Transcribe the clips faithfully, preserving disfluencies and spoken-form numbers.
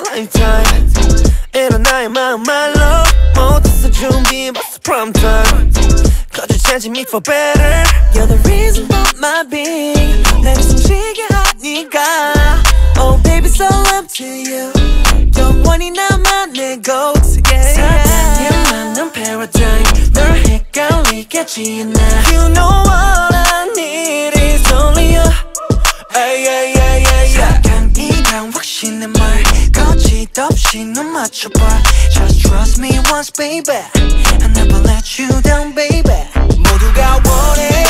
lifetime. 이런 나의 마음 말로 못했어 준비 벌써 prime time. Cause you changing me for better. You're the reason for my being. 날 숨쉬게 하니까. Oh baby so up to you. 영원히 나만 내 go-to yeah. 사랑에 맞는 paradigm. 널 헷갈리겠지 않아. You know what I need is only you. Ay, ay, ay, ay, ay. 사랑이란 확신의 말 거짓없이 넌 맞춰봐. Just trust me once baby. I never let you down baby. 모두가 원해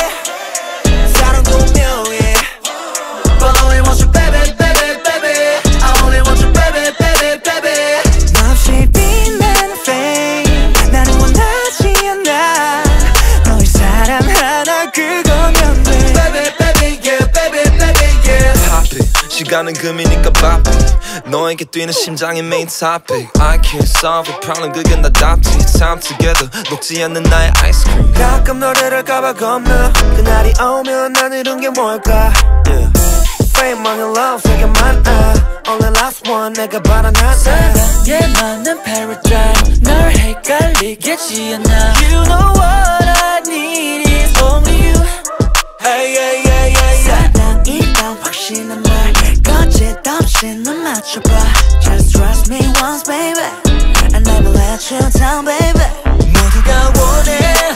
사랑도 묘해. But I only want you baby baby baby. I only want you baby baby baby. 너 없이 빛나는 fame 나는 원하지 않아. 너의 사랑 하나 그거면 돼. Baby baby yeah baby baby yeah. Pop it 시간은 금이니까 바삐. 너에게 뛰는 심장의 main topic. I can't solve a problem 그게 나답지. Time together 녹지 않는 나의 아이스크림. 가끔 너를 할까봐 겁나. 그날이 오면 난 이룬 게 뭘까 yeah. Fame, money, love 세개 많아. Only last one 내가 바라는 사랑에 맞는 paradigm. 널 헷갈리겠지 않아. You know what I need is only you. Hey, hey, hey, hey, yeah. 사랑이란 확신의 말 거짓없이 넌 맞춰봐. Just trust me once baby. I never let you down baby. 모두가 원해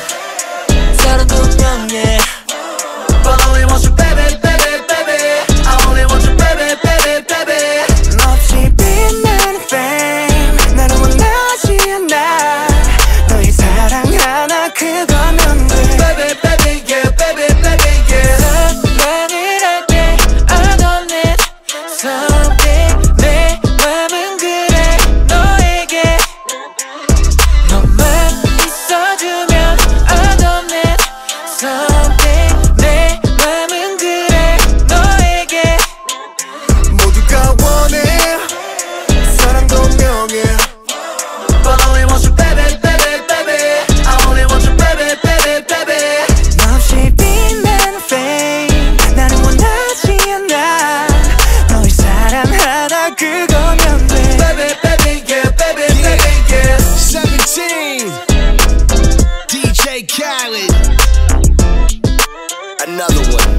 사랑도 명예. But I only want you baby baby baby. I only want you baby baby baby. 너 없이 빛나는 fame 나는 원하지 않아. 너의 사랑 하나 그거면 돼. Baby baby yeah baby baby yeah. 사랑을 할 때 I don't need something. 내 맘은 그래 너에게 너만 있어주면 I don't need something. 내 맘은 그래 너에게 모두가 원해 사랑도 명예. But I only want you baby baby baby. I only want you baby baby baby. 너 없이 빛나는 fame 나는 원하지 않아. 너의 사랑 하나 그거면 돼. Baby baby yeah baby baby yeah. seventeen D J Khaled. Another one.